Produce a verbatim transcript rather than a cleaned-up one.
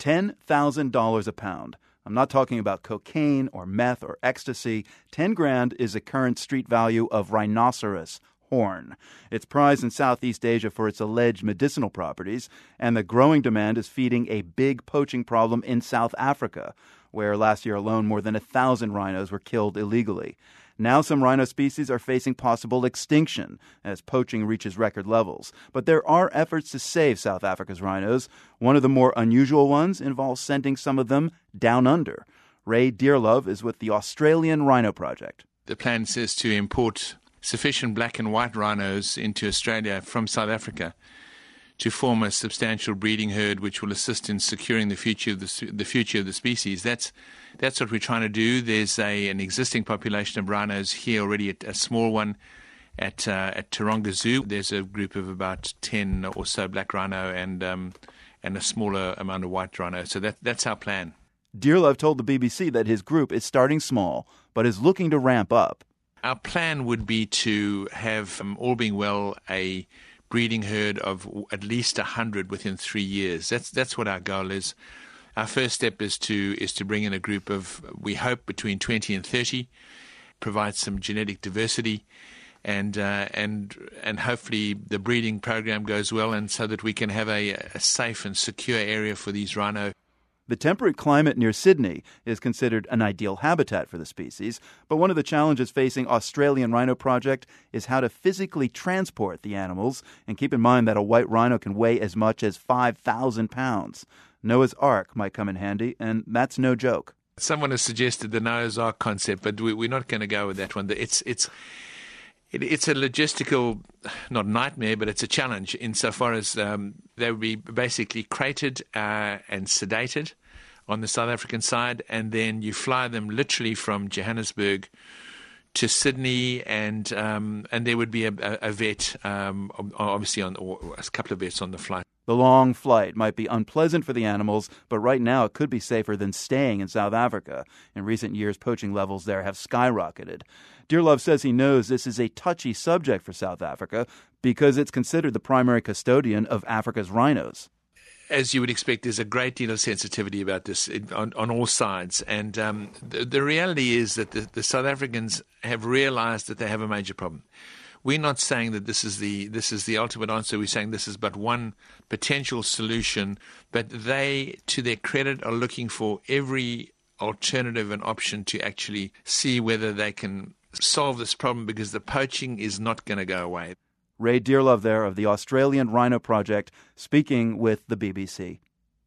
ten thousand dollars a pound. I'm not talking about cocaine or meth or ecstasy. ten grand is the current street value of rhinoceros horn. It's prized in Southeast Asia for its alleged medicinal properties, and the growing demand is feeding a big poaching problem in South Africa, where last year alone more than a thousand rhinos were killed illegally. Now some rhino species are facing possible extinction as poaching reaches record levels. But there are efforts to save South Africa's rhinos. One of the more unusual ones involves sending some of them down under. Ray Dearlove is with the Australian Rhino Project. The plan is to import sufficient black and white rhinos into Australia from South Africa to form a substantial breeding herd which will assist in securing the future of the, the future of the species. That's that's what we're trying to do. There's a an existing population of rhinos here already, a small one at uh, at Taronga Zoo. There's a group of about ten or so black rhino and um, and a smaller amount of white rhino. So that that's our plan. Dearlove told the B B C that his group is starting small but is looking to ramp up. Our plan would be to have, um, all being well, a breeding herd of at least one hundred within three years. That's that's what our goal is. Our first step is to is to bring in a group of, we hope, between twenty and thirty, provide some genetic diversity, and uh, and and hopefully the breeding program goes well, and so that we can have a, a safe and secure area for these rhino. The temperate climate near Sydney is considered an ideal habitat for the species, but one of the challenges facing Australian Rhino Project is how to physically transport the animals, and keep in mind that a white rhino can weigh as much as five thousand pounds. Noah's Ark might come in handy, and that's no joke. Someone has suggested the Noah's Ark concept, but we, we're not going to go with that one. It's it's it, it's a logistical, not nightmare, but it's a challenge insofar as um, they would be basically crated uh, and sedated on the South African side, and then you fly them literally from Johannesburg to Sydney, and um, and there would be a, a, a vet, um, obviously, on or a couple of vets on the flight. The long flight might be unpleasant for the animals, but right now it could be safer than staying in South Africa. In recent years, poaching levels there have skyrocketed. Dearlove says he knows this is a touchy subject for South Africa because it's considered the primary custodian of Africa's rhinos. As you would expect, there's a great deal of sensitivity about this on, on all sides. And um, the, the reality is that the, the South Africans have realized that they have a major problem. We're not saying that this is the this is the ultimate answer. We're saying this is but one potential solution. But they, to their credit, are looking for every alternative and option to actually see whether they can solve this problem, because the poaching is not going to go away. Ray Dearlove there of the Australian Rhino Project, speaking with the B B C.